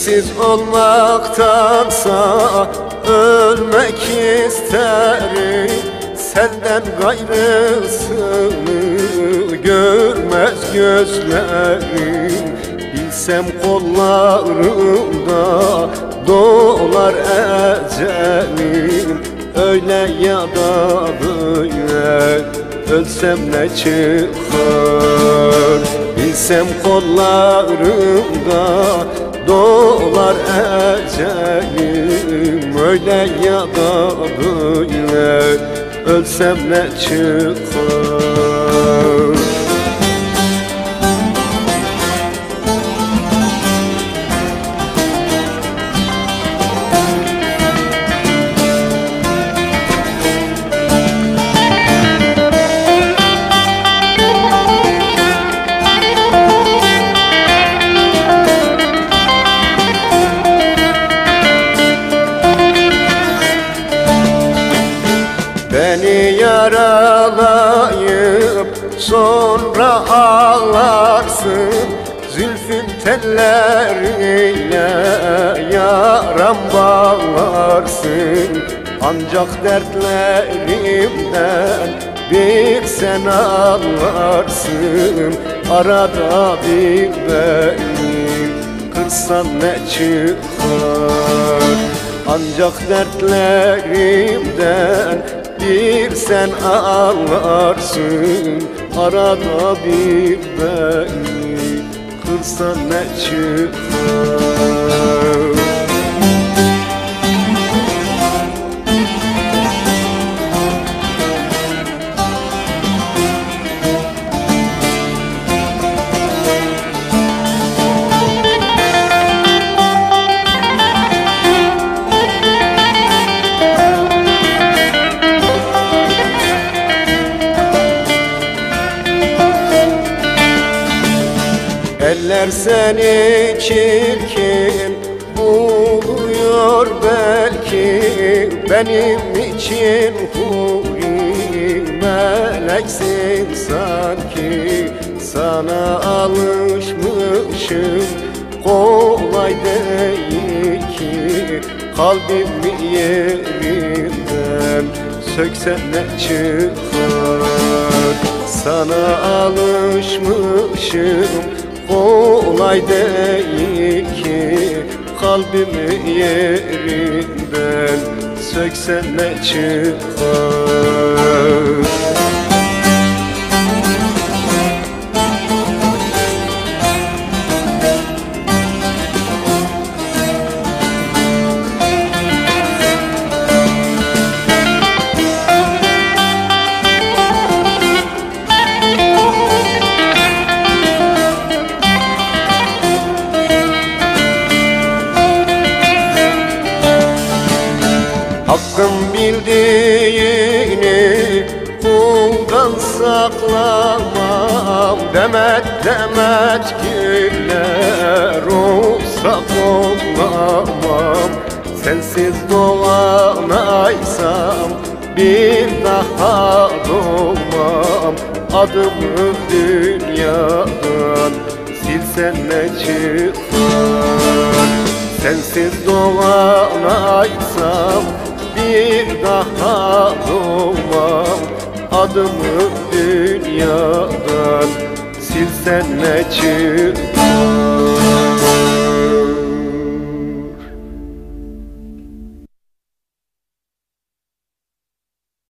Sensiz olmaktansa ölmek isterim. Senden gayrısını görmez gözlerim. Bilsem kollarımda dolar ecelim. Öyle ya da böyle ölsem ne çıkar? Bilsem kollarımda dolar ecelim. Öyle ya da böyle ölsem ne çıkar? Beni yaralayıp sonra ağlarsın. Zülfün telleriyle yaram bağlarsın. Ancak dertlerimden bir sen anlarsın. Arada bir beni kırsan ne çıkar? Ancak dertlerimden bir sen ağlarsın. Arada bir beni kırsan ne çıkar? Eller seni çirkin buluyor belki. Benim için huri meleksin sanki. Sana alışmışım, kolay değil ki. Kalbimi yerinden söksen ne çıkar? Sana alışmışım, kolay değil ki. Kalbimi yerinden söksen ne çıkar? Hakkım bildiğini kuldan saklamam. Demet demet güller olsa kollamam. Sensiz doğanaysam bir daha doğmam. Adımı dünyadan silsen ne çıkar? Sensiz doğanaysam bir daha doğmam. Adımı dünyadan silsen ne çıkar?